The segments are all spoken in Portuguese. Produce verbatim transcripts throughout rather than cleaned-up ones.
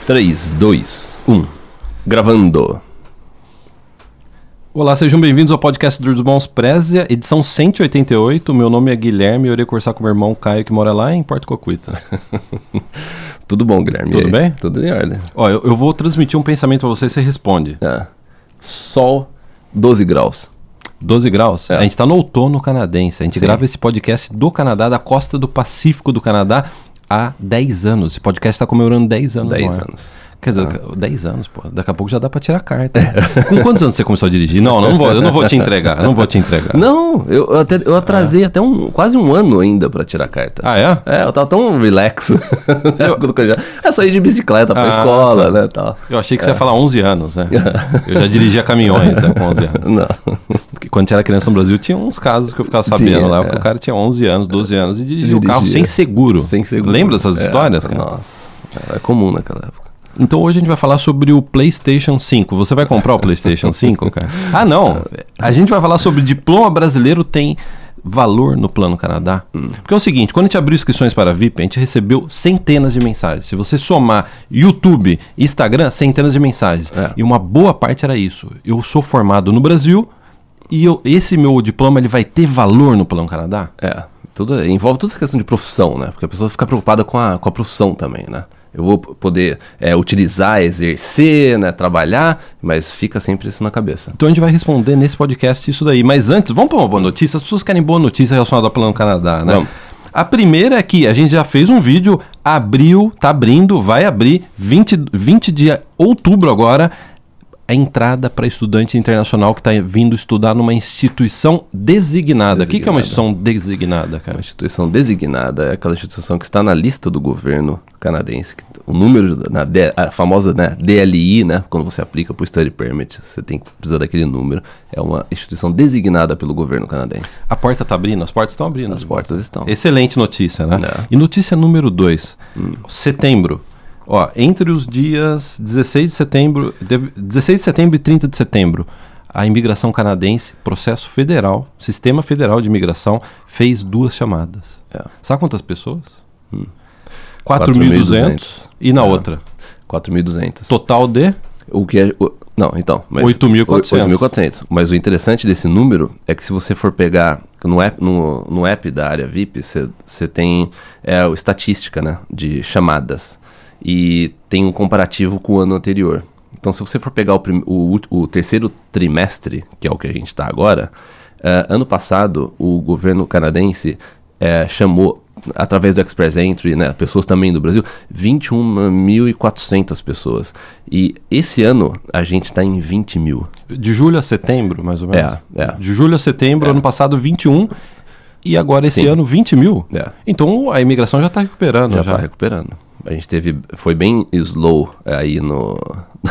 três, dois, um. Gravando. Olá, sejam bem-vindos ao podcast dos Irmãos Prézia, edição cento e oitenta e oito. Meu nome é Guilherme e eu irei conversar com meu irmão Caio, que mora lá em Porto Cocuita. Tudo bom, Guilherme? Tudo bem? Tudo em ordem. Ó, eu, eu vou transmitir um pensamento pra você e você responde. É. Sol, doze graus. doze graus? É. A gente tá no outono canadense. A gente Sim. grava esse podcast do Canadá, da costa do Pacífico do Canadá, há dez anos. Esse podcast tá comemorando dez anos. dez no ar. anos. Quer dizer, Ah. dez anos, pô. Daqui a pouco já dá pra tirar a carta. Com quantos anos você começou a dirigir? Não, não vou, eu não vou te entregar. Eu não vou te entregar. Não, eu, eu, até, eu atrasei até um, quase um ano ainda pra tirar a carta. Ah, é? É, eu tava tão relax. É só ir de bicicleta pra Ah, escola, tá. né, tal. Eu achei que você ia falar onze anos, né? Eu já dirigia caminhões, né, com onze anos. Não. Porque quando era criança no Brasil, tinha uns casos que eu ficava sabendo Tinha, lá, é. que o cara tinha onze anos, doze anos e dirigia o Dirigia. carro sem seguro. Sem seguro. Lembra dessas É, histórias, cara? Nossa, é comum naquela época. Então hoje a gente vai falar sobre o PlayStation cinco. Você vai comprar o PlayStation cinco, cara? Ah, não. A gente vai falar sobre diploma brasileiro tem valor no Plano Canadá. Hum. Porque é o seguinte, quando a gente abriu inscrições para a V I P, a gente recebeu centenas de mensagens. Se você somar YouTube, Instagram, centenas de mensagens. É. E uma boa parte era isso. Eu sou formado no Brasil e eu, esse meu diploma ele vai ter valor no Plano Canadá? É, tudo, envolve toda essa questão de profissão, né? Porque a pessoa fica preocupada com a, com a profissão também, né? Eu vou poder é, utilizar, exercer, né, trabalhar, mas fica sempre isso na cabeça. Então a gente vai responder nesse podcast isso daí. Mas antes, vamos para uma boa notícia? As pessoas querem boa notícia relacionada ao Plano Canadá, né? Vamos. A primeira é que a gente já fez um vídeo, abriu, tá abrindo, vai abrir, vinte, vinte de outubro agora, a entrada para estudante internacional que está vindo estudar numa instituição designada. O que, que é uma instituição designada, cara? Uma instituição designada é aquela instituição que está na lista do governo canadense. Que, o número, na D, a famosa, né, D L I, né, quando você aplica para o Study Permit, você tem que precisar daquele número. É uma instituição designada pelo governo canadense. A porta está abrindo? As portas estão abrindo. As portas estão. Excelente notícia, né? É. E notícia número dois, hum. setembro. Ó, entre os dias dezesseis de setembro, dezesseis de setembro e trinta de setembro, a imigração canadense, processo federal, sistema federal de imigração, fez duas chamadas. É. Sabe quantas pessoas? Hum. quatro mil e duzentos. E na é. outra? quatro mil e duzentos. Total de? O que é... O, não, então... oito mil e quatrocentos. oito mil e quatrocentos. Mas o interessante desse número é que se você for pegar no app, no, no app da área V I P, você tem é, a estatística, né, de chamadas. E tem um comparativo com o ano anterior. Então, se você for pegar o, prim, o, o terceiro trimestre, que é o que a gente está agora, uh, ano passado o governo canadense uh, chamou, através do Express Entry, né, pessoas também do Brasil, vinte e um mil e quatrocentas pessoas. E esse ano a gente está em vinte mil. De julho a setembro, mais ou menos? É, é. De julho a setembro, é. ano passado vinte e um, e agora esse Sim. ano vinte mil? É. Então a imigração já está recuperando. Já Já está recuperando. A gente teve, foi bem slow aí no...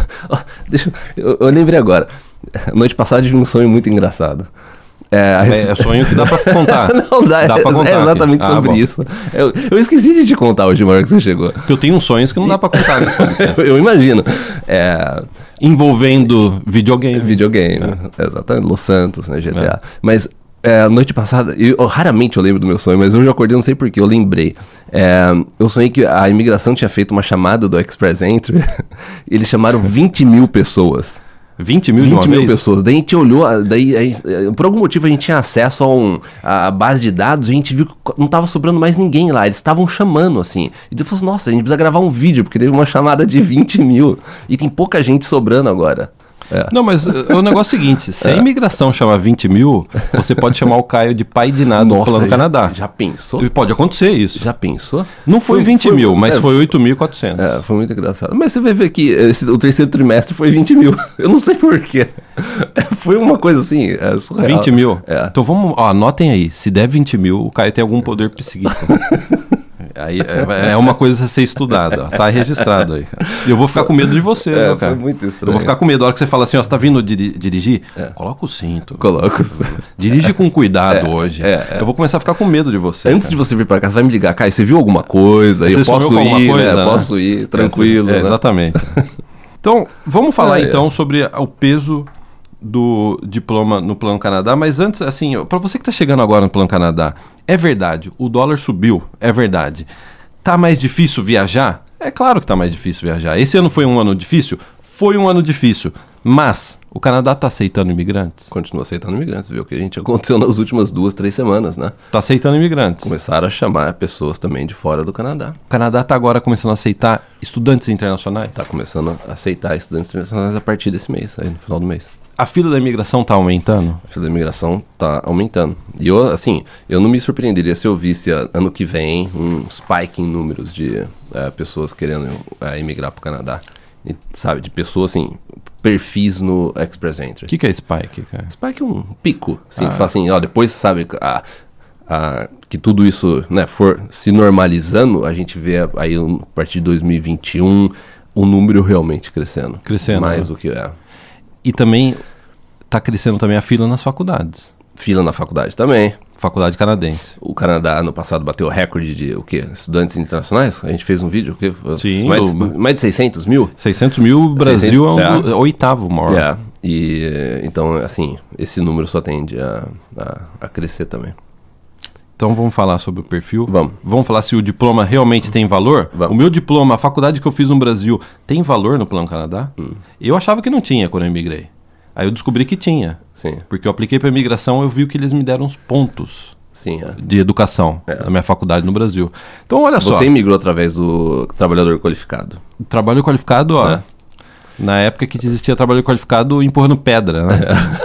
Deixa eu, eu lembrei agora. Noite passada tive um sonho muito engraçado. É, é, é sonho que dá pra contar. Não, dá, dá pra contar. É exatamente aqui. sobre ah, isso. Eu, eu esqueci de te contar hoje, na hora que você chegou. Porque eu tenho uns sonhos que não dá pra contar nesse podcast. Eu imagino. É... Envolvendo videogame. Videogame, é. Exatamente. Los Santos, né, G T A. É. Mas... É, noite passada, eu, raramente eu lembro do meu sonho, mas hoje eu acordei, não sei porquê, eu lembrei. É, eu sonhei que a imigração tinha feito uma chamada do Express Entry e eles chamaram vinte mil pessoas. vinte mil de uma vinte mil vez? pessoas. Daí a gente olhou, daí, aí, por algum motivo a gente tinha acesso a, um, a base de dados e a gente viu que não estava sobrando mais ninguém lá, eles estavam chamando assim. E depois falou, nossa, a gente precisa gravar um vídeo, porque teve uma chamada de vinte mil e tem pouca gente sobrando agora. É. Não, mas uh, o negócio é o seguinte, se é. a imigração chamar vinte mil, você pode chamar o Caio de pai de nada no Plano já, Canadá. Já pensou? E pode acontecer isso. Já pensou? Não foi, foi vinte mil, mas sério? Foi oito mil e quatrocentos. É, foi muito engraçado. Mas você vai ver que esse, o terceiro trimestre foi vinte mil. Eu não sei porquê. Foi uma coisa assim, é surreal. vinte mil? É. Então vamos, ó, anotem aí, se der vinte mil, o Caio tem algum poder psíquico. Aí é, é uma coisa a ser estudada, ó, tá registrado aí, cara. E eu vou ficar com medo de você, é, né, cara? Foi muito estranho. Eu vou ficar com medo. A hora que você fala assim, ó, você tá vindo diri- dirigir? É. Coloca o cinto. Coloca o cinto. Dirige com cuidado é, hoje. É, é. Eu vou começar a ficar com medo de você. Antes cara. de você vir pra cá, você vai me ligar, Caio, você viu alguma coisa? Aí eu posso ir, coisa, né? né? Posso ir, tranquilo. É, né? exatamente. Então, vamos falar ah, então é. sobre o peso do diploma no Plano Canadá, mas antes, assim, para você que está chegando agora no Plano Canadá, é verdade, o dólar subiu, é verdade. Tá mais difícil viajar? É claro que está mais difícil viajar. Esse ano foi um ano difícil? Foi um ano difícil. Mas o Canadá está aceitando imigrantes? Continua aceitando imigrantes, viu? O que a gente aconteceu nas últimas duas, três semanas, né? Está aceitando imigrantes. Começaram a chamar pessoas também de fora do Canadá. O Canadá está agora começando a aceitar estudantes internacionais? Está começando a aceitar estudantes internacionais a partir desse mês, aí no final do mês. A fila da imigração está aumentando? A fila da imigração está aumentando. E eu, assim, eu não me surpreenderia se eu visse a, ano que vem um spike em números de é, pessoas querendo é, imigrar para o Canadá. E, sabe, de pessoas, assim, perfis no Express Entry. O que, que é Spike, cara? Spike é um pico. Assim, Ah. fala assim, ó, depois, sabe, a, a, que tudo isso, né, for se normalizando, a gente vê aí, a partir de dois mil e vinte e um, o número realmente crescendo. Crescendo, Mais né? do que é. E também está crescendo também a fila nas faculdades. Fila na faculdade também. Faculdade canadense. O Canadá, no passado, bateu o recorde de, o quê? Estudantes internacionais? A gente fez um vídeo, o quê? Sim, mais, o- mais de seiscentos mil? seiscentos mil, o Brasil seiscentos, é, um é. do- é o oitavo maior. É, e eh, então, assim, esse número só tende a, a, a crescer também. Então vamos falar sobre o perfil. Vamos. Vamos falar se o diploma realmente tem valor? Vamos. O meu diploma, a faculdade que eu fiz no Brasil, tem valor no Plano Canadá? Hum. Eu achava que não tinha quando eu imigrei. Aí eu descobri que tinha. Sim, Porque eu apliquei para imigração, eu vi que eles me deram uns pontos sim, é. de educação É. na minha faculdade no Brasil. Então olha só, Você imigrou através do trabalhador qualificado. trabalho qualificado, ó. É. Na época que existia trabalho qualificado empurrando pedra, né?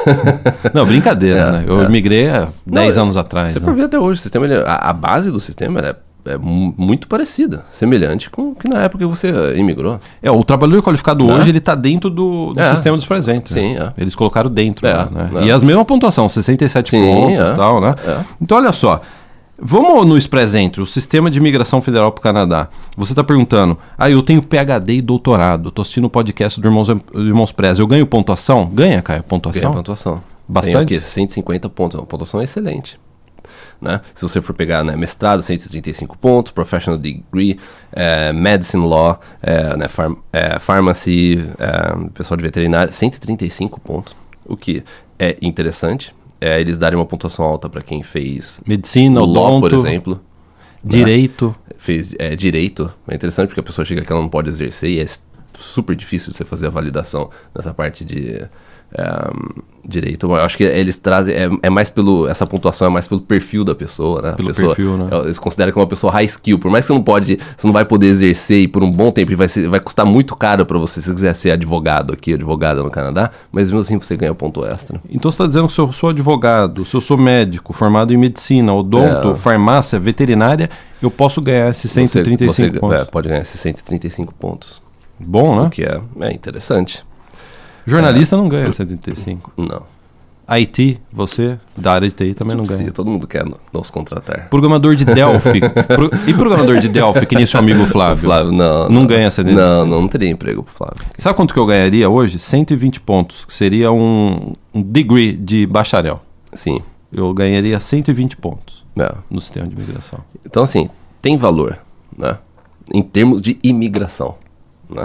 Não, brincadeira, É, né? Eu é. migrei há dez Não, anos atrás. Você né? for ver até hoje, o sistema, ele- a, a base do sistema é, é mu- muito parecida, semelhante com o que na época que você imigrou. É, o trabalhador qualificado Né? hoje, ele tá dentro do, do É. sistema dos presentes. Sim, né? é. Eles colocaram dentro. É, lá, né? né? E as mesmas pontuação, sessenta e sete Sim, pontos é. e tal, né? É. Então, olha só. Vamos no Express Entry, o Sistema de Imigração Federal para o Canadá. Você está perguntando, ah, eu tenho P H D e doutorado, estou assistindo o podcast do Irmãos, do Irmãos Prez, eu ganho pontuação? Ganha, Caio, pontuação? Ganha pontuação. Bastante? Tem o quê? cento e cinquenta pontos, é uma pontuação excelente. Né? Se você for pegar, né, mestrado, cento e trinta e cinco pontos, professional degree, eh, medicine law, eh, né, farm, eh, pharmacy, eh, pessoal de veterinária, cento e trinta e cinco pontos. O que é interessante é eles darem uma pontuação alta para quem fez Medicina, no law, por odonto, exemplo. direito. Fez é, direito. É interessante porque a pessoa chega que ela não pode exercer e é s- super difícil você fazer a validação nessa parte de é, direito. Eu acho que eles trazem, é, é mais pelo, essa pontuação é mais pelo perfil da pessoa, né? A Pelo pessoa, perfil, né? Eles consideram que é uma pessoa high skill, por mais que você não pode, você não vai poder exercer e por um bom tempo, e vai, ser, vai custar muito caro para você, se você quiser ser advogado aqui, advogada no Canadá, mas mesmo assim você ganha ponto extra. Então você está dizendo que se eu sou advogado, se eu sou médico, formado em medicina, odonto, É. farmácia, veterinária, eu posso ganhar esses cento e trinta e cinco você, pontos. é, pode ganhar esses cento e trinta e cinco pontos, Bom, né? o que é, é interessante. Jornalista não ganha cento e trinta e cinco. Não. I T, você, da área de T I também não Precisa, ganha. todo mundo quer no- nos contratar. Programador de Delphi. Pro- E programador de Delphi, que nem seu amigo Flávio? Flávio, não. Não ganha cento e trinta e cinco. Não, não teria emprego pro Flávio. Sabe quanto que eu ganharia hoje? cento e vinte pontos, que seria um, um degree de bacharel. Sim. Eu ganharia cento e vinte pontos É. no sistema de imigração. Então, assim, tem valor, né? Em termos de imigração, né?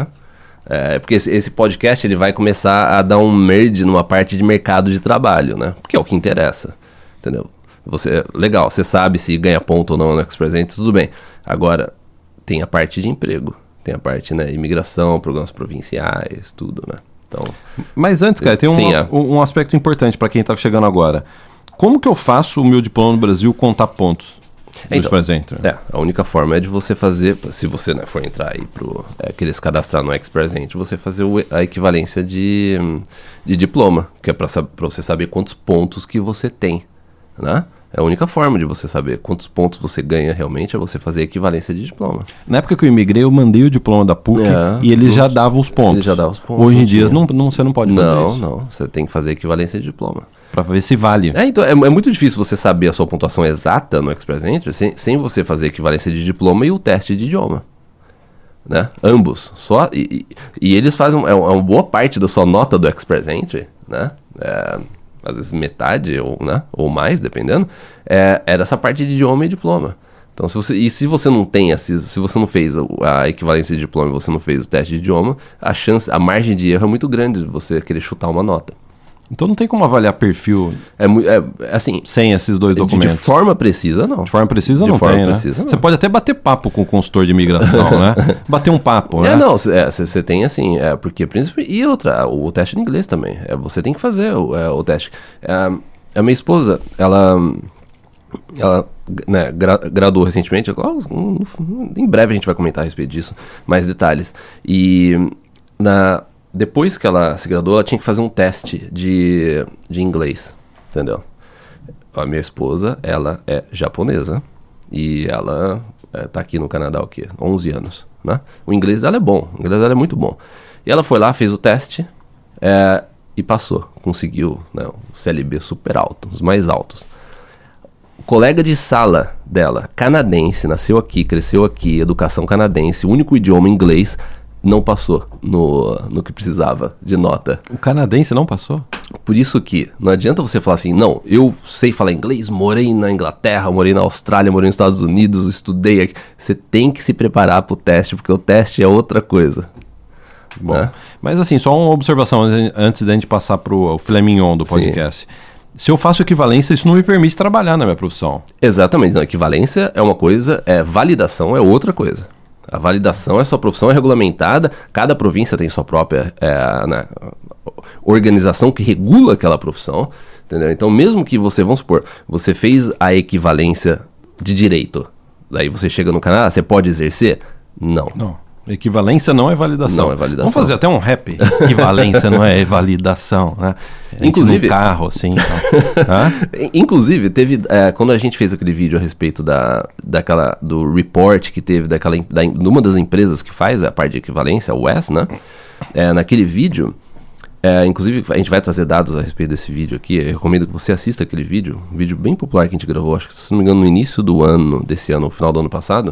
É, porque esse, esse podcast ele vai começar a dar um merge numa parte de mercado de trabalho, né? Porque é o que interessa, entendeu? Você, legal, você sabe se ganha ponto ou não no Express Entry, tudo bem. Agora, tem a parte de emprego, tem a parte, né, imigração, programas provinciais, tudo, né? Então, Mas antes, cara, tem um, Sim, é. um, um aspecto importante para quem está chegando agora. Como que eu faço o meu diploma no Brasil contar pontos no Então, Express Entry? é, a única forma é de você fazer, se você, né, for entrar aí pro, é, querer se cadastrar no Express Entry, você fazer o- a equivalência de, hum, de diploma, que é para você saber quantos pontos que você tem, né? É a única forma de você saber quantos pontos você ganha realmente, é você fazer a equivalência de diploma. Na época que eu imigrei, eu mandei o diploma da P U C É, e ele já não- dava os pontos. ele já dava os pontos, Hoje em não dia tinha. não, não, você não pode fazer Não, isso. não, você tem que fazer a equivalência de diploma. Para ver se vale. É, então, é, é muito difícil você saber a sua pontuação exata no Express Entry sem, sem você fazer a equivalência de diploma e o teste de idioma. Né? Ambos. Só, e, e, e eles fazem é, uma boa parte da sua nota do Express Entry, né? É, às vezes metade ou, né? ou mais, dependendo, é, é dessa parte de idioma e diploma. Então, se você, e se você não tem, se, se você não fez a, a equivalência de diploma e você não fez o teste de idioma, a chance, a margem de erro é muito grande de você querer chutar uma nota. Então não tem como avaliar perfil É, mu- é assim, sem esses dois de, de documentos. forma precisa, não. De forma precisa De não forma tem, precisa, né? não. Você pode até bater papo com o consultor de imigração, né? Bater um papo, né? É, não, você tem assim, é, porque príncipe e outra, o, o teste de inglês também. É, você tem que fazer o, é, o teste. É, a minha esposa, ela, ela né, gra, graduou recentemente. Eu, em breve a gente vai comentar a respeito disso, mais detalhes. E na, depois que ela se graduou, ela tinha que fazer um teste de, de inglês, entendeu? A minha esposa, ela é japonesa e ela é, tá aqui no Canadá o quê? onze anos, né? O inglês dela é bom, o inglês dela é muito bom. E ela foi lá, fez o teste é, e passou, conseguiu, né, o C L B super alto, os mais altos. O colega de sala dela, canadense, nasceu aqui, cresceu aqui, educação canadense, único idioma inglês, não passou no, no que precisava de nota. O canadense não passou? Por isso que não adianta você falar assim, não, eu sei falar inglês, morei na Inglaterra, morei na Austrália, morei nos Estados Unidos, estudei aqui. Você tem que se preparar para o teste, porque o teste é outra coisa. Bom, né? Mas assim, só uma observação antes da gente passar para o filé mignon do podcast. Sim. Se eu faço equivalência, isso não me permite trabalhar na minha profissão. Exatamente, não, equivalência é uma coisa, é, validação é outra coisa. A validação é sua profissão, é regulamentada, cada província tem sua própria é, né, organização que regula aquela profissão, entendeu? Então, mesmo que você, vamos supor, você fez a equivalência de direito, daí você chega no Canadá, você pode exercer? Não. Não. Equivalência não é validação. Não é validação. Vamos fazer até um rap. Equivalência não é validação, né? Inclusive, no carro, assim. Então. Inclusive, teve é, quando a gente fez aquele vídeo a respeito da, daquela, do report que teve daquela, da, de uma das empresas que faz a parte de equivalência, o W E S, né? É, naquele vídeo, é, inclusive a gente vai trazer dados a respeito desse vídeo aqui. Eu recomendo que você assista aquele vídeo, um vídeo bem popular que a gente gravou, acho que se não me engano no início do ano, desse ano, no final do ano passado.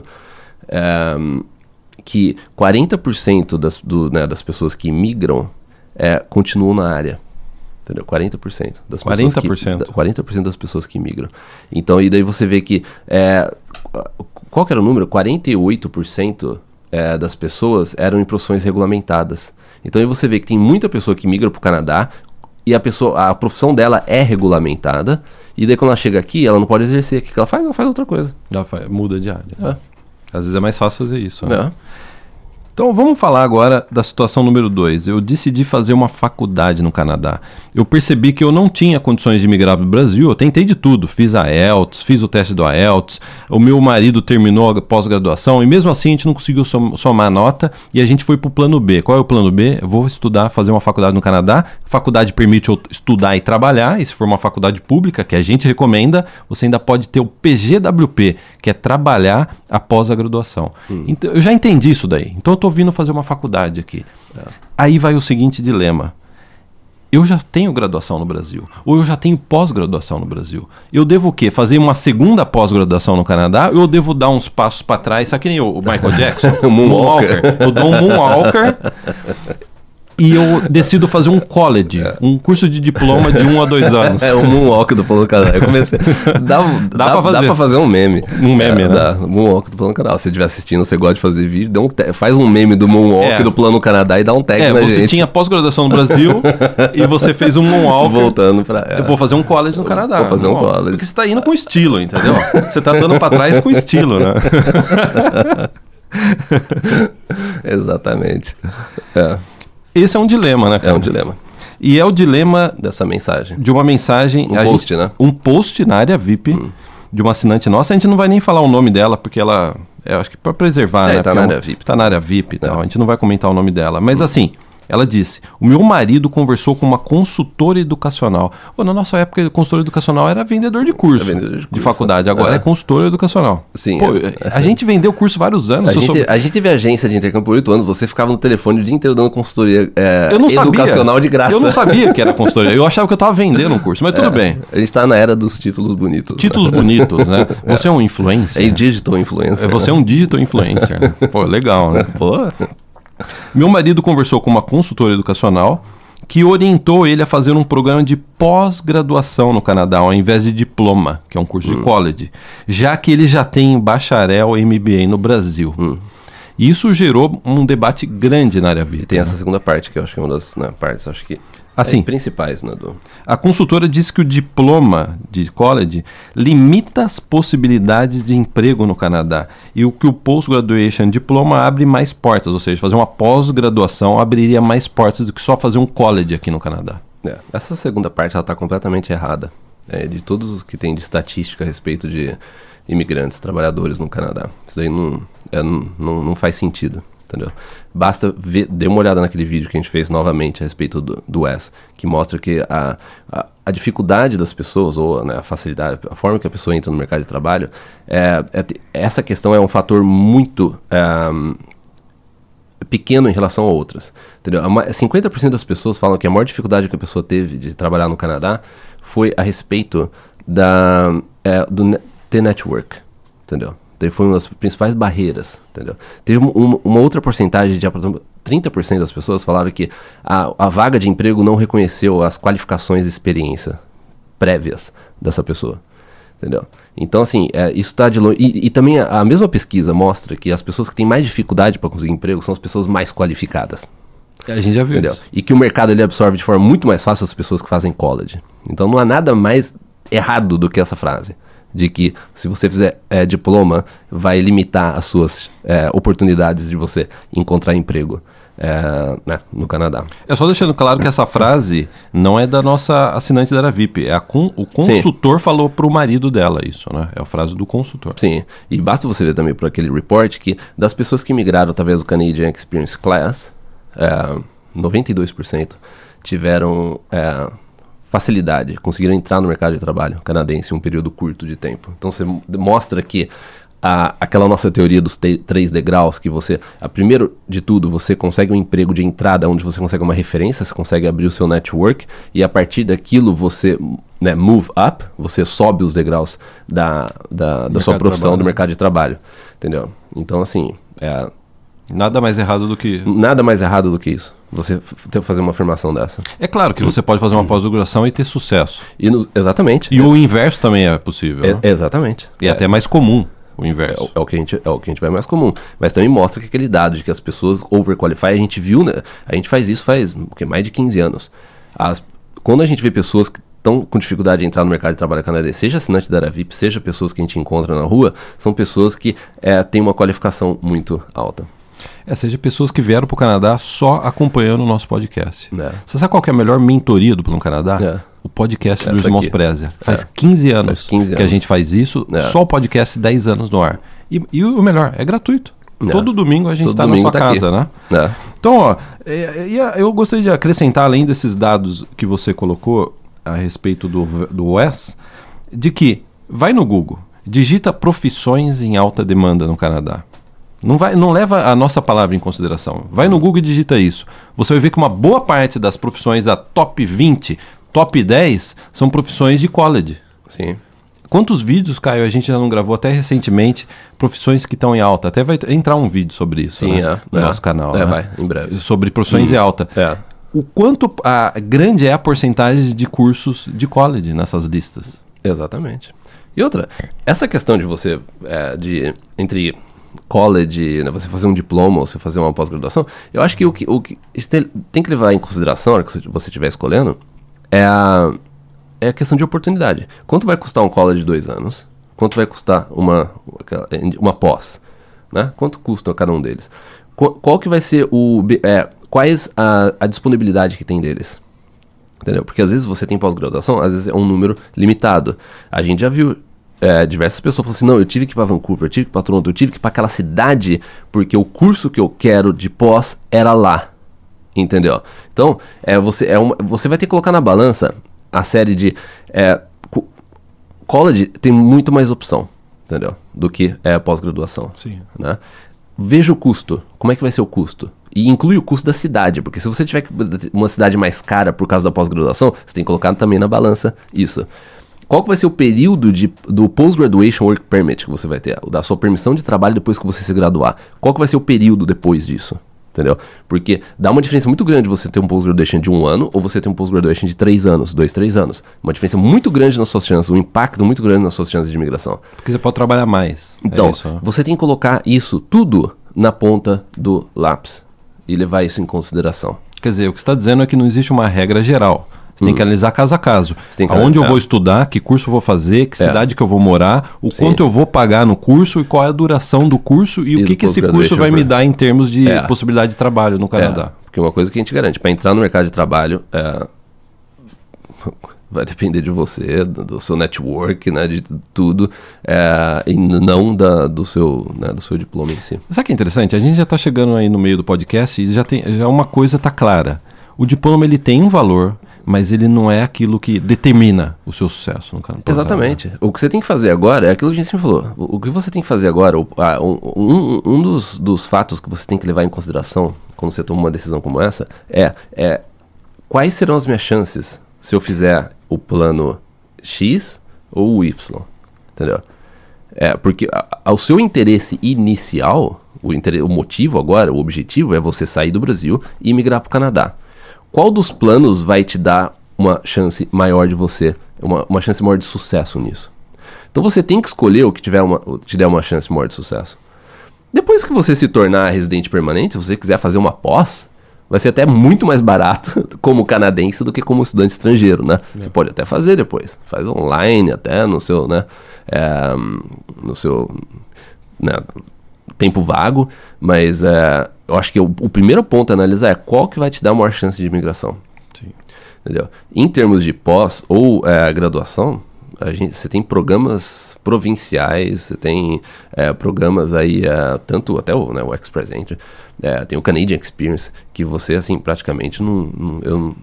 É, que quarenta por cento das, do, né, das pessoas que migram é, continuam na área. Entendeu? quarenta por cento das pessoas quarenta por cento. que, quarenta por cento das pessoas que migram. Então, e daí você vê que é, qual que era o número? quarenta e oito por cento é, das pessoas eram em profissões regulamentadas. Então aí você vê que tem muita pessoa que migra para o Canadá e a, pessoa, a profissão dela é regulamentada, e daí quando ela chega aqui, ela não pode exercer. O que ela faz? Ela faz outra coisa. Ela faz, muda de área. É. Às vezes é mais fácil fazer isso. Né? É. Então vamos falar agora da situação número dois. Eu decidi fazer uma faculdade no Canadá. Eu percebi que eu não tinha condições de migrar para o Brasil. Eu tentei de tudo. Fiz a I E L T S, fiz o teste do I E L T S. O meu marido terminou a pós-graduação e mesmo assim a gente não conseguiu som- somar nota e a gente foi para o plano B. Qual é o plano B? Eu vou estudar, fazer uma faculdade no Canadá. A faculdade permite eu estudar e trabalhar. E se for uma faculdade pública, que a gente recomenda, você ainda pode ter o P G W P, que é trabalhar após a graduação. Hum. Então, eu já entendi isso daí. Então eu estou vindo fazer uma faculdade aqui. É. Aí vai o seguinte dilema. Eu já tenho graduação no Brasil, ou eu já tenho pós-graduação no Brasil. Eu devo o quê? Fazer uma segunda pós-graduação no Canadá, ou eu devo dar uns passos para trás, sabe que nem o Michael Jackson? o Moonwalker. Eu dou um Moonwalker e eu decido fazer um college, é. um curso de diploma de um a dois anos. É o Moonwalk do Plano Canal. Eu comecei. Dá, dá, dá, pra fazer. dá pra fazer um meme. Um meme, é, né? Dá, Moonwalk do Plano Canal. Se você estiver assistindo, você gosta de fazer vídeo, dá um te- faz um meme do Moonwalk é. do Plano Canadá e dá um tag é, na você gente. Você tinha pós-graduação no Brasil e você fez um Moonwalk. Voltando pra... É. Eu vou fazer um college no Canadá. Vou fazer um Moonwalk. college. Porque você tá indo com estilo, entendeu? Você tá dando pra trás com estilo, né? Exatamente. É. Esse é um dilema, né, cara? É um dilema. E é o dilema... Dessa mensagem. De uma mensagem... Um post, gente, né? Um post na área V I P hum. de uma assinante nossa. A gente não vai nem falar o nome dela, porque ela... Eu acho que para preservar, é, né? Tá na área V I P. Tá na área V I P e é. tal. A gente não vai comentar o nome dela. Mas hum. assim... Ela disse, o meu marido conversou com uma consultora educacional. Pô, na nossa época, consultora educacional era vendedor de curso, é vendedor de, curso. de faculdade. Agora é, é consultora educacional. Sim. Pô, é. A gente vendeu curso vários anos. A gente, sou... a gente teve agência de intercâmbio por oito anos. Você ficava no telefone o dia inteiro dando consultoria é, eu não educacional sabia. de graça. Eu não sabia que era consultoria. Eu achava que eu estava vendendo um curso, mas é, tudo bem. A gente tá na era dos títulos bonitos. Títulos né? bonitos, né? Você é um influencer. É digital influencer. Você né? é um digital influencer. Né? Pô, legal, né? Pô... Meu marido conversou com uma consultora educacional que orientou ele a fazer um programa de pós-graduação no Canadá, ao invés de diploma, que é um curso hum. de college, já que ele já tem bacharel M B A no Brasil. Hum. Isso gerou um debate grande na área V I P. E tem né? essa segunda parte, que eu acho que é uma das né, partes, acho que... Assim, é, principais, né, do... A consultora diz que o diploma de college limita as possibilidades de emprego no Canadá e o que o Post-Graduation Diploma abre mais portas, ou seja, fazer uma pós-graduação abriria mais portas do que só fazer um college aqui no Canadá. É, essa segunda parte está completamente errada. É, de todos os que tem de estatística a respeito de imigrantes, trabalhadores no Canadá. Isso aí não, é, não, não, não faz sentido. Entendeu? Basta ver, dê uma olhada naquele vídeo que a gente fez novamente a respeito do, do U E S, que mostra que a, a, a dificuldade das pessoas, ou né, a facilidade, a forma que a pessoa entra no mercado de trabalho, é, é, essa questão é um fator muito é, pequeno em relação a outras. Entendeu? cinquenta por cento das pessoas falam que a maior dificuldade que a pessoa teve de trabalhar no Canadá foi a respeito da, é, do ter network, entendeu? Foi uma das principais barreiras, entendeu? Teve uma, uma outra porcentagem de trinta por cento das pessoas falaram que a, a vaga de emprego não reconheceu as qualificações e experiência prévias dessa pessoa, entendeu? Então, assim, é, isso está de longe. E, e também a, a mesma pesquisa mostra que as pessoas que têm mais dificuldade para conseguir emprego são as pessoas mais qualificadas. A gente já viu entendeu? Isso. E que o mercado ele absorve de forma muito mais fácil as pessoas que fazem college. Então não há nada mais errado do que essa frase. De que se você fizer é, diploma, vai limitar as suas é, oportunidades de você encontrar emprego é, né, no Canadá. É só deixando claro que essa frase não é da nossa assinante da Aravip. É a con, o consultor Sim. falou para o marido dela isso, né? É a frase do consultor. Sim, e basta você ver também por aquele report que das pessoas que migraram através do Canadian Experience Class, é, noventa e dois por cento tiveram... É, facilidade, conseguiram entrar no mercado de trabalho canadense em um período curto de tempo. Então você mostra que a, aquela nossa teoria dos te, três degraus, que você, a primeiro de tudo, você consegue um emprego de entrada onde você consegue uma referência, você consegue abrir o seu network e a partir daquilo você né, move up, você sobe os degraus da, da, da sua profissão do mercado de trabalho, entendeu? Então assim, é, nada mais errado do que... Nada mais errado do que isso. Você ter que fazer uma afirmação dessa. É claro que você pode fazer uma pós-graduação e ter sucesso. E no, exatamente. E é. o inverso também é possível. É, né? Exatamente. E é até mais comum o inverso. É, é, o que a gente, é o que a gente vai mais comum. Mas também mostra que aquele dado de que as pessoas overqualify, a gente viu, né? A gente faz isso faz o que, mais de quinze anos. As, quando a gente vê pessoas que estão com dificuldade de entrar no mercado de trabalho canadense, seja assinante da Aravip, seja pessoas que a gente encontra na rua, são pessoas que é, têm uma qualificação muito alta. É, seja pessoas que vieram para o Canadá só acompanhando o nosso podcast. É. Você sabe qual que é a melhor mentoria do Plano Canadá? É. O podcast Essa dos Irmãos aqui. Prezia. Faz É. quinze anos Faz quinze que anos. a gente faz isso, É. só o podcast dez anos no ar. E, e o melhor, é gratuito. É. Todo domingo a gente Todo está na domingo sua tá casa, aqui. né? É. Então, ó, é, é, eu gostaria de acrescentar, além desses dados que você colocou a respeito do, do U E S, de que vai no Google, digita profissões em alta demanda no Canadá. Não, vai, não leva a nossa palavra em consideração. Vai no Google e digita isso. Você vai ver que uma boa parte das profissões da top vinte, top dez, são profissões de college. Sim. Quantos vídeos, Caio, a gente já não gravou até recentemente, profissões que estão em alta? Até vai entrar um vídeo sobre isso. Sim, né? é, no é. nosso canal. É, né? vai, em breve. Sobre profissões Hum. em alta. É. O quanto a, grande é a porcentagem de cursos de college nessas listas? Exatamente. E outra, essa questão de você, é, de entre college, né, você fazer um diploma ou você fazer uma pós-graduação, eu acho que o que, o que tem que levar em consideração na hora que você estiver escolhendo é a, é a questão de oportunidade. Quanto vai custar um college de dois anos? Quanto vai custar uma, uma pós? Né? Quanto custa cada um deles? Qual, qual que vai ser o... É, quais a, a disponibilidade que tem deles? Entendeu? Porque às vezes você tem pós-graduação, às vezes é um número limitado. A gente já viu é, diversas pessoas falando assim, não, eu tive que ir para Vancouver, eu tive que ir para Toronto, eu tive que ir para aquela cidade porque o curso que eu quero de pós era lá. Entendeu? Então, é, você, é uma, você vai ter que colocar na balança a série de... É, college tem muito mais opção, entendeu? Do que é, pós-graduação. Sim. Né? Veja o custo. Como é que vai ser o custo? E inclui o custo da cidade, porque se você tiver uma cidade mais cara por causa da pós-graduação, você tem que colocar também na balança isso. Qual que vai ser o período de, do Post-Graduation Work Permit que você vai ter? Da sua permissão de trabalho depois que você se graduar. Qual que vai ser o período depois disso? Entendeu? Porque dá uma diferença muito grande você ter um Post-Graduation de um ano ou você ter um Post-Graduation de três anos, dois, três anos. Uma diferença muito grande nas suas chances, um impacto muito grande nas suas chances de imigração. Porque você pode trabalhar mais. Então, é isso, né? você tem que colocar isso tudo na ponta do lápis e levar isso em consideração. Quer dizer, o que você está dizendo é que não existe uma regra geral. Você Hum. tem que analisar caso a caso. Tem que Aonde eu é. vou estudar, que curso eu vou fazer, que É. cidade que eu vou morar, o Sim. quanto eu vou pagar no curso e qual é a duração do curso e, E o que, do que esse post-graduation curso vai me program. dar em termos de É. possibilidade de trabalho no Canadá. É, porque uma coisa que a gente garante, para entrar no mercado de trabalho, é, vai depender de você, do, do seu network, né, de tudo, é, e não da, do, seu, né, do seu diploma em si. Sabe o que é interessante? A gente já está chegando aí no meio do podcast e já, tem, já uma coisa está clara. O diploma ele tem um valor, mas ele não é aquilo que determina o seu sucesso no Canadá. Exatamente. O que você tem que fazer agora é aquilo que a gente sempre falou. O, o que você tem que fazer agora, o, a, um, um dos, dos fatos que você tem que levar em consideração quando você toma uma decisão como essa é, é quais serão as minhas chances se eu fizer o plano X ou o Y, entendeu? É, porque a, ao seu interesse inicial, o, inter, o motivo agora, o objetivo é você sair do Brasil e migrar para o Canadá. Qual dos planos vai te dar uma chance maior de você, uma, uma chance maior de sucesso nisso? Então você tem que escolher o que tiver uma, o que te der uma chance maior de sucesso. Depois que você se tornar residente permanente, se você quiser fazer uma pós, vai ser até muito mais barato como canadense do que como estudante estrangeiro, né? É. Você pode até fazer depois. Faz online até no seu, né? É, no seu né, tempo vago. Mas é, eu acho que o, o primeiro ponto a analisar é qual que vai te dar a maior chance de imigração. Sim. Entendeu? Em termos de pós ou é, graduação, a gente, você tem programas provinciais, você tem é, programas aí, é, tanto até o, né, o Express Entry, é, tem o Canadian Experience, que você, assim, praticamente não, não, eu não,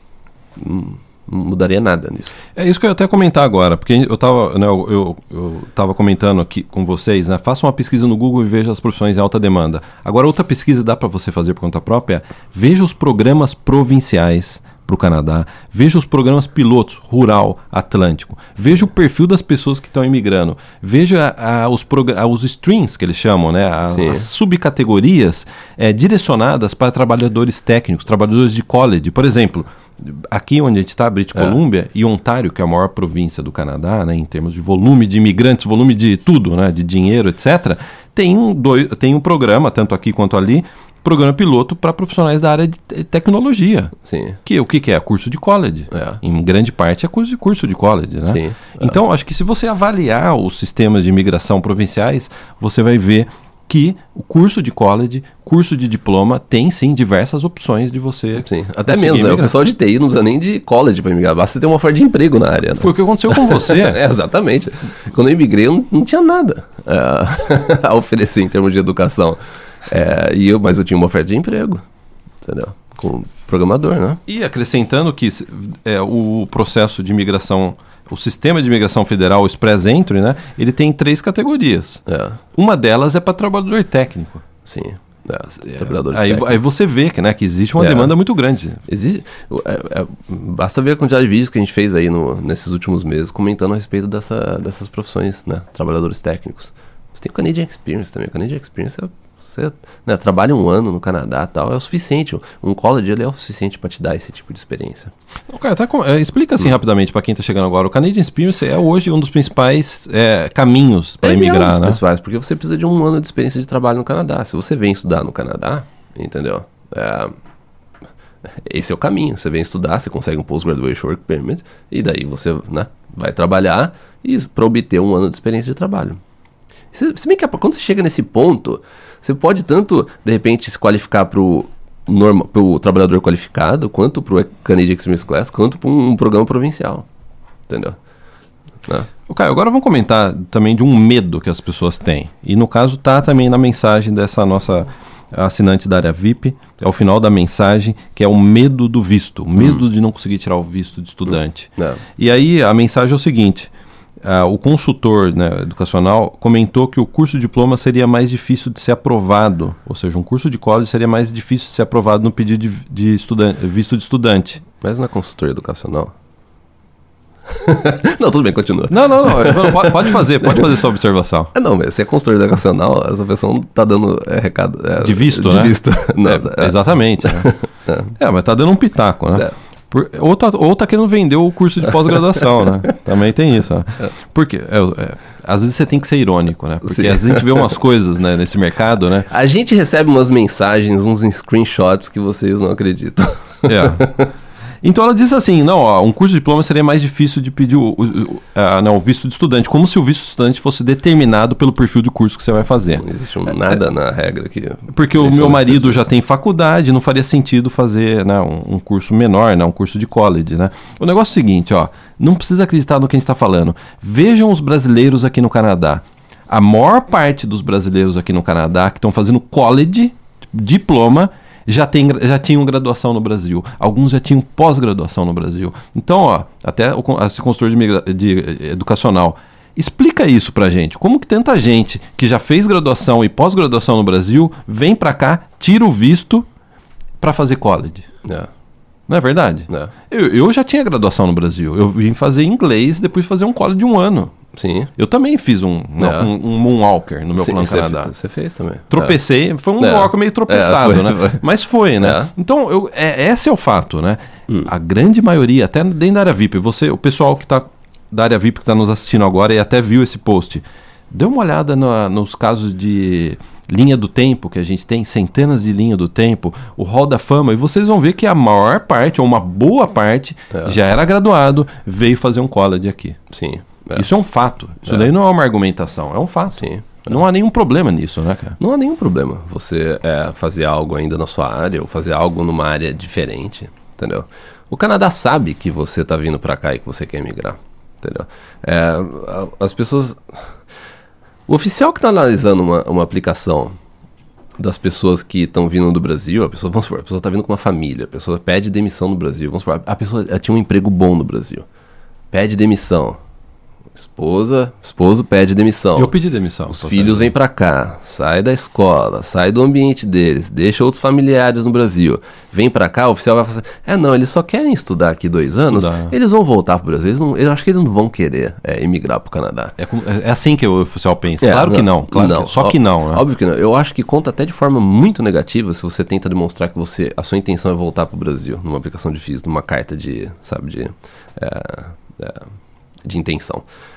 não, não mudaria nada nisso. É isso que eu ia até comentar agora, porque eu estava né, eu, eu, eu tava comentando aqui com vocês, né, faça uma pesquisa no Google e veja as profissões em alta demanda. Agora, outra pesquisa dá para você fazer por conta própria, veja os programas provinciais para o Canadá, veja os programas pilotos, rural, Atlântico, veja o perfil das pessoas que estão imigrando, veja a, os, a, os streams que eles chamam, né, a, as subcategorias é, direcionadas para trabalhadores técnicos, trabalhadores de college. Por exemplo, aqui onde a gente está, British é. Columbia e Ontário, que é a maior província do Canadá, né, em termos de volume de imigrantes, volume de tudo, né, de dinheiro, etcétera, tem um, dois, tem um programa, tanto aqui quanto ali, programa piloto para profissionais da área de te- tecnologia. Sim. Que o que, que é? Curso de college. É. Em grande parte é curso de, curso de college, né? Sim. Então, acho que se você avaliar os sistemas de imigração provinciais, você vai ver que o curso de college, curso de diploma, tem sim diversas opções de você. Sim. Até conseguir mesmo, né? O imigrar. pessoal de T I não precisa nem de college para imigrar, basta ter uma oferta de emprego na área. Né? Foi o que aconteceu com você. É, exatamente. Quando eu imigrei, eu não, não tinha nada uh, a oferecer em termos de educação. É, e eu, mas eu tinha uma oferta de emprego, entendeu? Com programador, né? E acrescentando que é, o processo de imigração, o sistema de imigração federal, o Express Entry, né, ele tem três categorias. É, Uma delas é para trabalhador técnico. sim. É, trabalhadores Aí, técnicos. aí você vê que, né, que existe uma É. demanda muito grande. Existe, é, é, basta ver a quantidade de vídeos que a gente fez aí no, nesses últimos meses comentando a respeito dessa, dessas profissões, né? Trabalhadores técnicos. Você tem o Canadian Experience também. O Canadian Experience é você, né, trabalha um ano no Canadá e tal, é o suficiente. Um college ele é o suficiente para te dar esse tipo de experiência. Ô, cara, tá com- é, explica assim Hum. rapidamente para quem está chegando agora. O Canadian Experience é hoje um dos principais é, caminhos para Ele é um imigrar, dos né? principais, porque você precisa de um ano de experiência de trabalho no Canadá. Se você vem estudar no Canadá, entendeu? É, esse é o caminho. Você vem estudar, você consegue um Post-Graduation Work Permit, e daí você, né, vai trabalhar para obter um ano de experiência de trabalho. Se, se bem que quando você chega nesse ponto, você pode tanto, de repente, se qualificar para o trabalhador qualificado, quanto para o Canadian Experience Class, quanto para um, um programa provincial. Entendeu? Né? Ô, Caio, agora vamos comentar também de um medo que as pessoas têm. E no caso tá também na mensagem dessa nossa assinante da área V I P, é o final da mensagem, que é o medo do visto, o medo hum. de não conseguir tirar o visto de estudante. Hum. E aí a mensagem é o seguinte: uh, o consultor, né, educacional comentou que o curso de diploma seria mais difícil de ser aprovado, ou seja, um curso de college seria mais difícil de ser aprovado no pedido de, de estudan- visto de estudante. Mas na consultoria educacional? Não, tudo bem, continua. Não, não, não, pode, pode fazer, pode fazer sua observação. É, não, mas se é consultor educacional, essa pessoa não tá dando é, recado... É, de visto, de né? visto. Não, é, é. Exatamente. Né? É. é, mas tá dando um pitaco, né? Certo. Por, ou, tá, ou tá querendo vender o curso de pós-graduação, né? Também tem isso, né? É. Porque é, é, às vezes você tem que ser irônico, né? Porque Sim. às vezes a gente vê umas coisas, né, nesse mercado, né? A gente recebe umas mensagens, uns screenshots que vocês não acreditam. É. Então ela disse assim, não, ó, um curso de diploma seria mais difícil de pedir o, o, o, a, não, o visto de estudante, como se o visto de estudante fosse determinado pelo perfil de curso que você vai fazer. Não existe um, nada é, na regra aqui. Porque o meu marido já tem faculdade, não faria sentido fazer, né, um, um curso menor, né, um curso de college, né? O negócio é o seguinte, ó, não precisa acreditar no que a gente está falando. Vejam os brasileiros aqui no Canadá. A maior parte dos brasileiros aqui no Canadá que estão fazendo college, diploma, Já, tem, já tinham graduação no Brasil. Alguns já tinham pós-graduação no Brasil. Então, ó, até o esse consultor de, migra, de educacional, explica isso pra gente. Como que tanta gente que já fez graduação e pós-graduação no Brasil vem pra cá, tira o visto pra fazer college? É. Não é verdade? É. Eu, eu já tinha graduação no Brasil. Eu vim fazer inglês, depois fazer um college de um ano. Sim. Eu também fiz um, é. um, um Moonwalker no meu Sim, plano você Canadá. Você fez também. Tropecei, é. Foi um Moonwalker é. meio tropeçado, é, foi, né? Foi. Mas foi, né? É. Então, eu, é, esse é o fato, né? Hum. A grande maioria, até dentro da área V I P, você, o pessoal que tá da área V I P que está nos assistindo agora e até viu esse post, dê uma olhada no, nos casos de linha do tempo, que a gente tem centenas de linha do tempo, o Hall da Fama, e vocês vão ver que a maior parte, ou uma boa parte, é. já era graduado, veio fazer um college aqui. Sim. É. Isso é um fato. Isso é. daí não é uma argumentação, é um fato. Sim. É. Não há nenhum problema nisso, né, cara? Não há nenhum problema você é, fazer algo ainda na sua área ou fazer algo numa área diferente, entendeu? O Canadá sabe que você está vindo para cá e que você quer emigrar, entendeu? É, as pessoas... O oficial que está analisando uma, uma aplicação das pessoas que estão vindo do Brasil, a pessoa, vamos supor, a pessoa está vindo com uma família, a pessoa pede demissão no Brasil, vamos supor, a pessoa tinha um emprego bom no Brasil, pede demissão. Esposa, esposo pede demissão. Eu pedi demissão. Os filhos vêm pra cá, sai da escola, sai do ambiente deles, deixa outros familiares no Brasil. Vem pra cá, o oficial vai falar assim, é não, eles só querem estudar aqui dois anos, estudar. Eles vão voltar pro Brasil, eles não, eu acho que eles não vão querer é, emigrar pro Canadá. É, é assim que o oficial pensa. É, claro não, que não, claro não, que, só que não, né? Óbvio que não. Eu acho que conta até de forma muito negativa se você tenta demonstrar que você, a sua intenção é voltar pro Brasil, numa aplicação de visto, numa carta de, sabe, de... É, é, de intenção.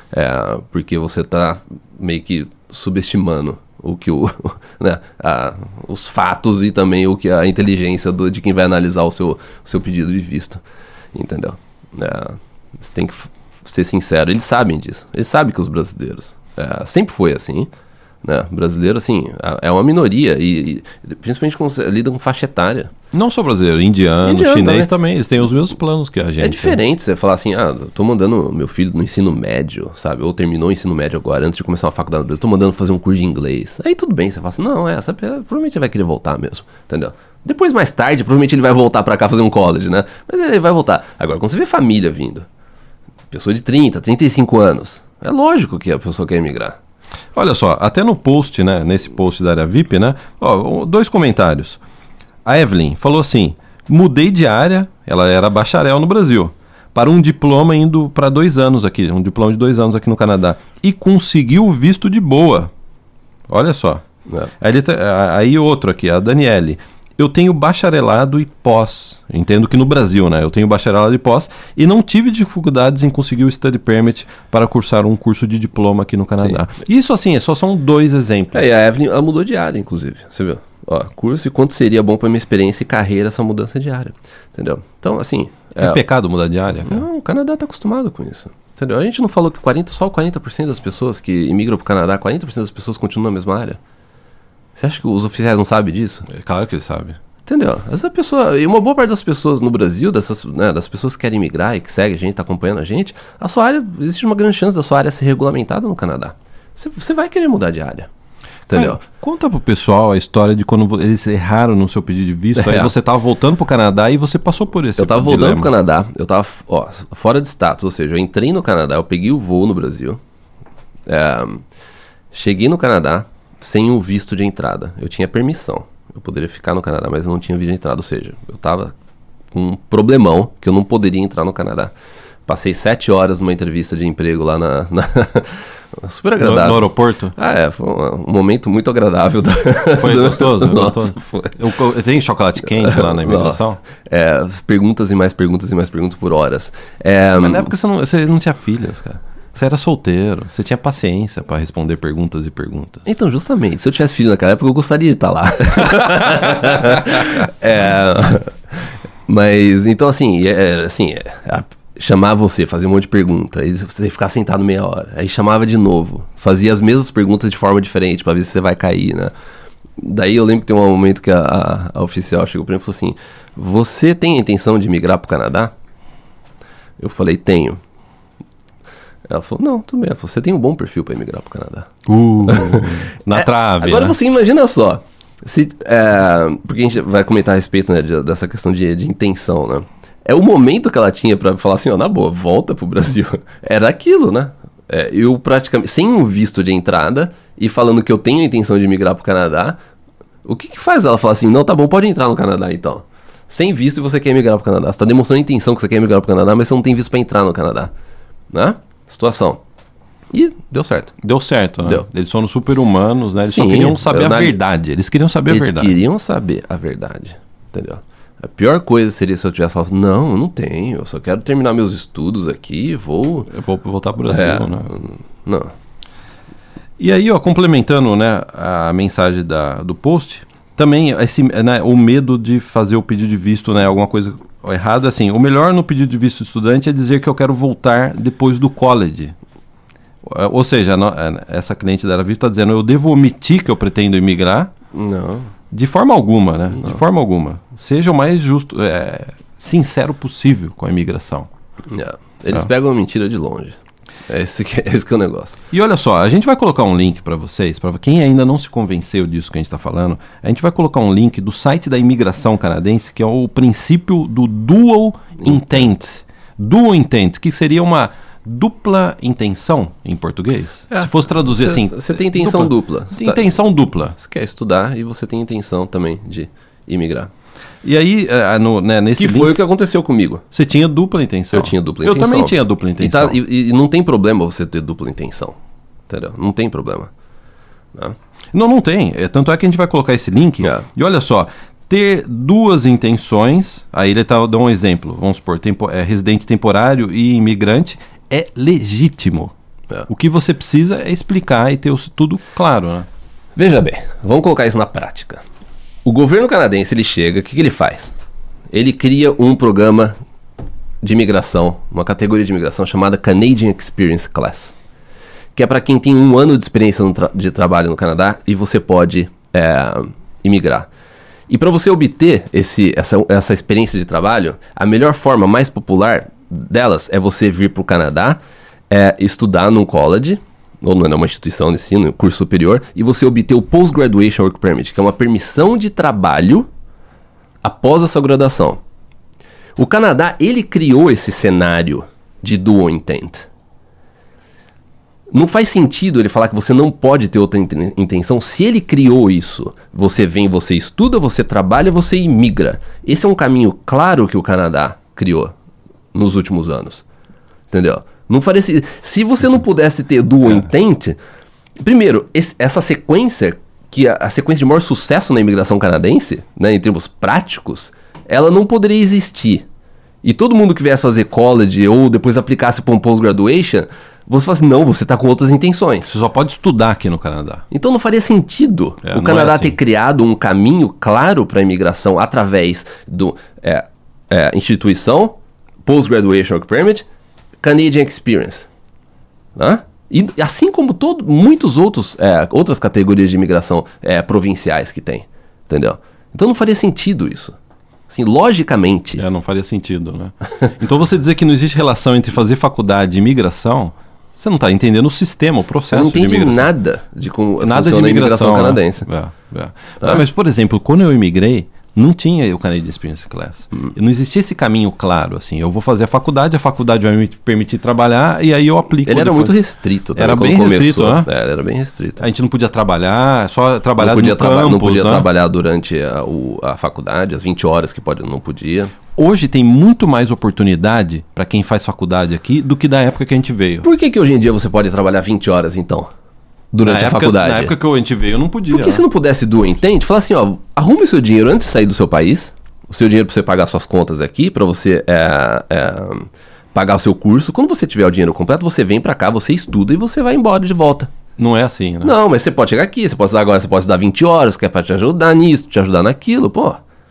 É, porque você está meio que subestimando o que o, né, a, os fatos e também o que a inteligência do, de quem vai analisar o seu, o seu pedido de visto, entendeu? É, você tem que ser sincero, eles sabem disso, eles sabem que os brasileiros, é, sempre foi assim, né? Brasileiro, assim, é uma minoria e, e principalmente quando você lida com faixa etária. Não só brasileiro, indiano, indiano chinês também. também, eles têm os mesmos planos que a gente. É diferente, né? Você falar assim, ah, tô mandando meu filho no ensino médio, sabe? Ou terminou o ensino médio agora, antes de começar uma faculdade no Brasil, tô mandando fazer um curso de inglês. Aí tudo bem, você fala assim, não, é, sabe, provavelmente ele vai querer voltar mesmo, entendeu? Depois, mais tarde, provavelmente ele vai voltar pra cá fazer um college, né? Mas ele vai voltar. Agora, quando você vê família vindo, pessoa de trinta, trinta e cinco anos, é lógico que a pessoa quer emigrar. Olha só, até no post, né, nesse post da área V I P, né, ó, dois comentários. A Evelyn falou assim, mudei de área, ela era bacharel no Brasil, para um diploma indo para dois anos aqui, um diploma de dois anos aqui no Canadá, e conseguiu o visto de boa. Olha só. É. Aí, aí outro aqui, a Daniele. Eu tenho bacharelado e pós, entendo que no Brasil, né? Eu tenho bacharelado e pós e não tive dificuldades em conseguir o study permit para cursar um curso de diploma aqui no Canadá. Sim. Isso, assim, só são dois exemplos. É, e a Evelyn ela mudou de área, inclusive, você viu? Ó, curso e quanto seria bom para minha experiência e carreira essa mudança de área, entendeu? Então, assim... É, é pecado mudar de área? Cara? Não, o Canadá tá acostumado com isso, entendeu? A gente não falou que quarenta, só quarenta por cento das pessoas que imigram pro Canadá, quarenta por cento das pessoas continuam na mesma área? Você acha que os oficiais não sabem disso? É claro que eles sabem. Entendeu? Essa pessoa, e uma boa parte das pessoas no Brasil, dessas, né, das pessoas que querem migrar e que seguem a gente, tá acompanhando a gente, a sua área, existe uma grande chance da sua área ser regulamentada no Canadá. Você, você vai querer mudar de área. Entendeu? Cara, conta pro pessoal a história de quando eles erraram no seu pedido de visto, é. Aí você tava voltando pro Canadá e você passou por esse Eu tava dilema. voltando pro Canadá, eu tava ó, fora de status, ou seja, eu entrei no Canadá, eu peguei o voo no Brasil, é, cheguei no Canadá sem o visto de entrada, eu tinha permissão. Eu poderia ficar no Canadá, mas eu não tinha visto de entrada. Ou seja, eu tava com um problemão que eu não poderia entrar no Canadá. Passei sete horas numa entrevista de emprego lá na... na super agradável. No, no aeroporto? Ah, é. Foi um, um momento muito agradável. Do, foi do, gostoso? Nossa, gostoso. Foi. Eu, tem chocolate quente lá na imigração? Nossa. É, perguntas e mais perguntas e mais perguntas por horas. É, mas na época você não, você não tinha filhas, cara. Você era solteiro, você tinha paciência pra responder perguntas e perguntas. Então, justamente, se eu tivesse filho naquela época, eu gostaria de estar lá. é, mas, então, assim, é, assim é, é, chamar você, fazer um monte de pergunta, aí você ficar sentado meia hora, aí chamava de novo, fazia as mesmas perguntas de forma diferente pra ver se você vai cair, né? Daí eu lembro que tem um momento que a, a, a oficial chegou pra mim e falou assim: você tem a intenção de migrar pro Canadá? Eu falei, tenho. Ela falou, não, tudo bem. Ela falou, você tem um bom perfil para emigrar para o Canadá. Uh, na é, trave, Agora né? você imagina só, se, é, porque a gente vai comentar a respeito, né, de, dessa questão de, de intenção, né? É o momento que ela tinha para falar assim, ó, na boa, volta pro Brasil. Era aquilo, né? É, eu praticamente, sem um visto de entrada e falando que eu tenho a intenção de migrar para o Canadá, o que que faz ela falar assim, não, tá bom, pode entrar no Canadá então. Sem visto e você quer emigrar para o Canadá. Você tá demonstrando a intenção que você quer emigrar para o Canadá, mas você não tem visto para entrar no Canadá, né? Situação. E deu certo. Deu certo, né? Deu. Eles foram super-humanos, né? Eles Sim, só queriam saber a na- verdade. Eles queriam saber Eles a verdade. queriam saber a verdade, entendeu? A pior coisa seria se eu tivesse falado, não, eu não tenho, eu só quero terminar meus estudos aqui e vou... Eu vou voltar pro Brasil, É, né? não. E aí, ó, complementando, né, a mensagem da, do post, também esse, né, o medo de fazer o pedido de visto, né, alguma coisa errada, assim, o melhor no pedido de visto de estudante é dizer que eu quero voltar depois do college. Ou seja, no- essa cliente da Aravivo está dizendo, eu devo omitir que eu pretendo imigrar? Não. De forma alguma, né? De forma alguma. Seja o mais justo, é, sincero possível com a imigração. É. Eles Ah. pegam a mentira de longe. É esse que, é esse que é o negócio. E olha só, a gente vai colocar um link para vocês, para quem ainda não se convenceu disso que a gente está falando, a gente vai colocar um link do site da imigração canadense, que é o princípio do dual intent. Dual intent, que seria uma dupla intenção em português. É. Se fosse traduzir Você- assim... você tem intenção dupla. Você tá- Intenção dupla. Você quer estudar e você tem intenção também de imigrar. E aí, eh, no, né, nesse Que link, foi o que aconteceu comigo. você tinha dupla intenção. Eu tinha dupla Eu intenção. também tinha dupla E, intenção. tá- e- e não tem problema você ter dupla intenção. Entendeu? Não tem problema. Né? Não, não tem. É, tanto é que a gente vai colocar esse link. É. E olha só, ter duas intenções, aí ele tá dando um exemplo, vamos supor, tempo, é, residente temporário e imigrante, é legítimo. É. O que você precisa é explicar e ter os- tudo claro, né? Veja bem, vamos colocar isso na prática. O governo canadense, ele chega, o que, que ele faz? Ele cria um programa de imigração, uma categoria de imigração chamada Canadian Experience Class, que é para quem tem um ano de experiência no tra- de trabalho no Canadá e você pode é, imigrar. E para você obter esse, essa, essa experiência de trabalho, a melhor forma, mais popular delas é você vir para o Canadá, é, estudar num college, ou numa instituição de ensino, curso superior, e você obter o Post-Graduation Work Permit, que é uma permissão de trabalho após a sua graduação. O Canadá, ele criou esse cenário de dual intent. Não faz sentido ele falar que você não pode ter outra inten- intenção. Se ele criou isso, você vem, você estuda, você trabalha, você imigra. Esse é um caminho claro que o Canadá criou nos últimos anos. Entendeu? Não faria se, se você não pudesse ter dual intent, primeiro, esse- essa sequência, que a, a sequência de maior sucesso na imigração canadense, né, em termos práticos, ela não poderia existir. E todo mundo que viesse fazer college ou depois aplicasse para um post-graduation, você fala assim, não, você está com outras intenções. Você só pode estudar aqui no Canadá. Então não faria sentido É, o não Canadá é assim. ter criado um caminho claro para a imigração através do é, é, instituição, Post-Graduation Work Permit, Canadian Experience. Né? E assim como todo, muitos outros é, outras categorias de imigração é, provinciais que tem. Entendeu? Então não faria sentido isso. Assim, logicamente. É, não faria sentido, né? Então você dizer que não existe relação entre fazer faculdade e imigração, você não está entendendo o sistema, o Você processo não de entende imigração. nada de como Nada de funciona a imigração, imigração né? canadense. É, é. Ah, mas, por exemplo, quando eu imigrei, não tinha o Canadian Experience Class. Hum. Não existia esse caminho claro, assim. Eu vou fazer a faculdade, a faculdade vai me permitir trabalhar e aí eu aplico. Ele era depois. muito restrito também Era quando bem começou. restrito, né? É, ele era bem restrito. A gente não podia trabalhar, só trabalhar Não podia, no traba- campus, não podia né? trabalhar durante a, o- a faculdade, as vinte horas que pode, não podia. Hoje tem muito mais oportunidade para quem faz faculdade aqui do que da época que a gente veio. Por que que hoje em dia você pode trabalhar vinte horas, então? Durante na a época, faculdade? Na época que a gente veio, eu não podia. Por que né? se não pudesse dual intent, fala assim, ó, arrume o seu dinheiro antes de sair do seu país, o seu dinheiro para você pagar suas contas aqui, para você é, é, pagar o seu curso. Quando você tiver o dinheiro completo, você vem pra cá, você estuda e você vai embora de volta. Não é assim, né? Não, mas você pode chegar aqui, você pode estudar agora, você pode estudar vinte horas, que é pra te ajudar nisso, te ajudar naquilo, pô.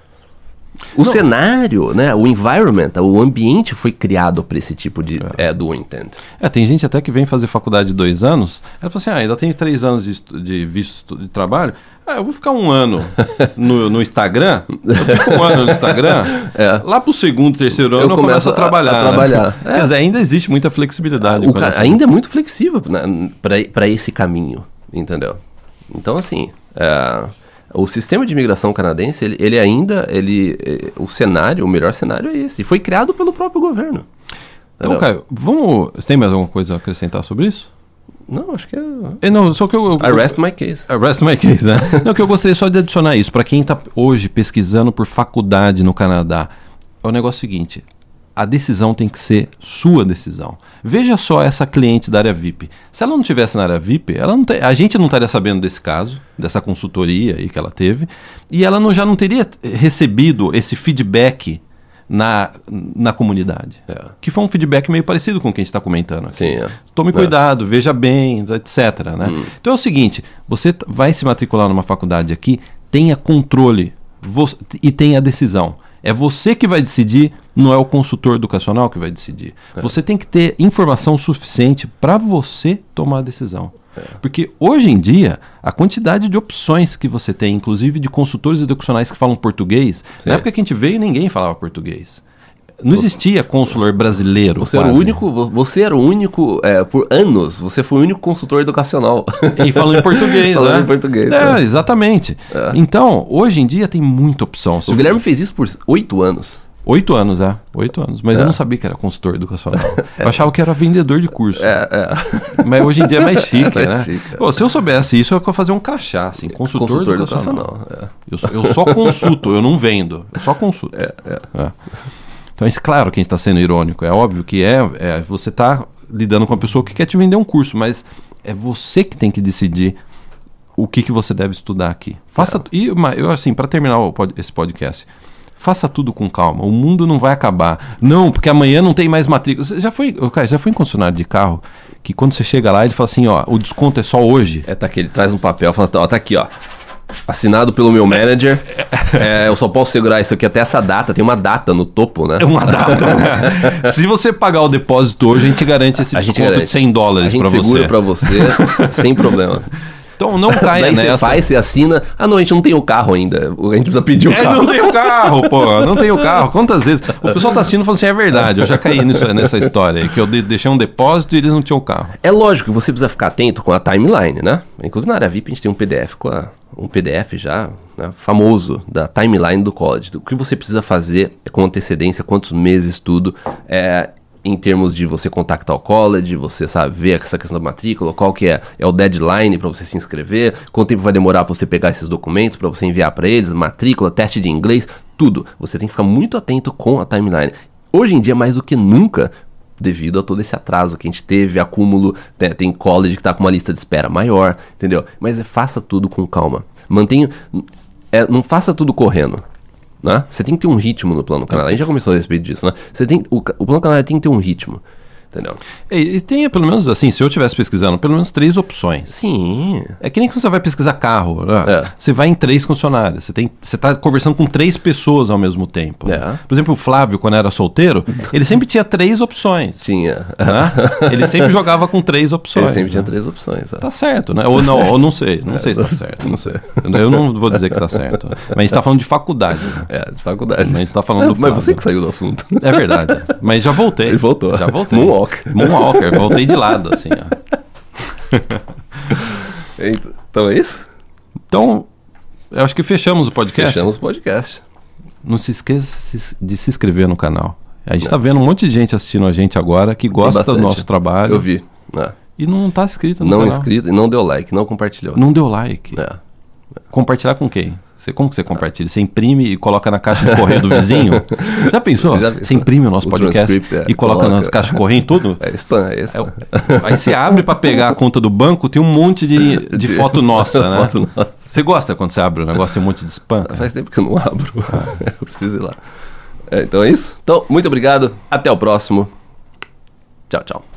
O não. cenário, né, o environment, o ambiente foi criado para esse tipo de é. É, do intent. É, tem gente até que vem fazer faculdade de dois anos, ela fala assim, ah, ainda tenho três anos de, de visto de trabalho, ah, eu vou ficar um ano no, no Instagram, eu fico um ano no Instagram, é. lá pro segundo, terceiro ano eu, eu começo a trabalhar. A, a trabalhar. Né? É. Quer dizer, ainda existe muita flexibilidade. O ca... Ainda é muito flexível né, para esse caminho, entendeu? Então, assim... É... O sistema de imigração canadense, ele, ele ainda, ele, o cenário, o melhor cenário é esse. Foi criado pelo próprio governo. Então, entendeu? Caio, vamos... Você tem mais alguma coisa a acrescentar sobre isso? Não, acho que é... é não, só que eu... eu Arrest my case. Arrest my case, né? Não, que eu gostaria só de adicionar isso. Para quem está hoje pesquisando por faculdade no Canadá, é o negócio seguinte... A decisão tem que ser sua decisão. Veja só essa cliente da área V I P. Se ela não tivesse na área V I P, ela não te, a gente não estaria sabendo desse caso, dessa consultoria aí que ela teve, e ela não, já não teria recebido esse feedback na, na comunidade. É. Que foi um feedback meio parecido com o que a gente está comentando aqui. Sim, é. Tome cuidado, é. veja bem, etcétera. Né? Hum. Então é o seguinte, você vai se matricular numa faculdade aqui, tenha controle vo- e tenha decisão. É você que vai decidir, não é o consultor educacional que vai decidir. É. Você tem que ter informação suficiente para você tomar a decisão. É. Porque hoje em dia, a quantidade de opções que você tem, inclusive de consultores educacionais que falam português, Sim. na época que a gente veio, ninguém falava português. Não existia consulor brasileiro. Você quase. era o único, você era o único, é, por anos, você foi o único consultor educacional. E falando em português, falando né? em português. É, né? exatamente. É. Então, hoje em dia tem muita opção. O Guilherme fez isso por oito anos. Oito anos, é. Oito anos. Mas é. eu não sabia que era consultor educacional. É. Eu achava que era vendedor de curso. É, é. Mas hoje em dia é mais chique, é mais né? Chique, é. Pô, se eu soubesse isso, eu ia fazer um crachá, assim, consultor, consultor educacional. educacional. É. Eu, só, eu só consulto, eu não vendo. Eu só consulto. É, é. é. Então, é claro que a gente está sendo irônico. É óbvio que é, é você está lidando com uma pessoa que quer te vender um curso, mas é você que tem que decidir o que, que você deve estudar aqui. Faça, é. E eu, assim, para terminar o pod, esse podcast, faça tudo com calma. O mundo não vai acabar. Não, porque amanhã não tem mais matrícula. Você já foi, cara, já foi em concessionário de carro que quando você chega lá, ele fala assim, ó, o desconto é só hoje. É, tá aqui, ele traz um papel, fala, ó, tá aqui, ó. Assinado pelo meu manager. É, eu só posso segurar isso aqui até essa data. Tem uma data no topo, né? É uma data, né? Se você pagar o depósito hoje, a gente garante esse a desconto garante. de cem dólares para você. A gente segura para você, sem problema. Então não caia Daí nessa. Você faz, você assina. Ah, não, a gente não tem o carro ainda. A gente precisa pedir o é, carro. Não tem o carro, pô. Não tem o carro. Quantas vezes? O pessoal tá assinando e fala assim, é verdade. Eu já caí nisso, nessa história aí, que eu de, deixei um depósito e eles não tinham o carro. É lógico que você precisa ficar atento com a timeline, né? Inclusive na área V I P a gente tem um P D F com a, um P D F já né, famoso da timeline do college. O que você precisa fazer com antecedência, quantos meses, tudo. É... em termos de você contactar o college, você sabe ver essa questão da matrícula, qual que é, é o deadline para você se inscrever, quanto tempo vai demorar para você pegar esses documentos, para você enviar para eles, matrícula, teste de inglês, tudo. Você tem que ficar muito atento com a timeline. Hoje em dia, mais do que nunca, devido a todo esse atraso que a gente teve, acúmulo, né, tem college que está com uma lista de espera maior, entendeu? Mas é, faça tudo com calma. Mantenha, é, não faça tudo correndo. Né? Você tem que ter um ritmo no Plano Canadá. A gente já começou a respeito disso, né? Você tem, o, o Plano Canadá tem que ter um ritmo. Entendeu? E, e tem, pelo menos assim, se eu estivesse pesquisando, pelo menos três opções. Sim. É que nem quando você vai pesquisar carro, né? É. Você vai em três concessionárias. Você tem, você está conversando com três pessoas ao mesmo tempo. É. Né? Por exemplo, o Flávio, quando era solteiro, ele sempre tinha três opções. Tinha. Né? Ele sempre jogava com três opções. Ele sempre né? tinha três opções. É. Tá certo, né? Ou tá não, certo. ou não sei. Não é, sei se tá certo. Não sei. Eu não vou dizer que tá certo. Mas a gente tá falando de faculdade. Né? É, de faculdade. Mas a gente tá falando é, do Mas Flávio. Você que saiu do assunto. É verdade. Mas já voltei. Ele voltou. Já voltei. Moonwalk. Moonwalker. Voltei de lado, assim, ó. Então é isso? Então, eu acho que fechamos o podcast. Fechamos o podcast. Não se esqueça de se inscrever no canal. A gente está vendo um monte de gente assistindo a gente agora que gosta do nosso trabalho. Eu vi. É. E não está inscrito no não canal. Não inscrito e não deu like, não compartilhou. Não deu like. É. Compartilhar com quem? Você, como que você compartilha? Você imprime e coloca na caixa de correio do vizinho? Já pensou? Já você imprime o nosso o podcast é, e coloca, coloca nas caixas de correio em tudo? É spam, é spam. É, aí você abre para pegar a conta do banco, tem um monte de, de, de foto nossa, né? Foto nossa. Você gosta quando você abre o negócio, tem um monte de spam? Cara? Faz tempo que eu não abro. Ah. Eu preciso ir lá. É, então é isso. Então, muito obrigado. Até o próximo. Tchau, tchau.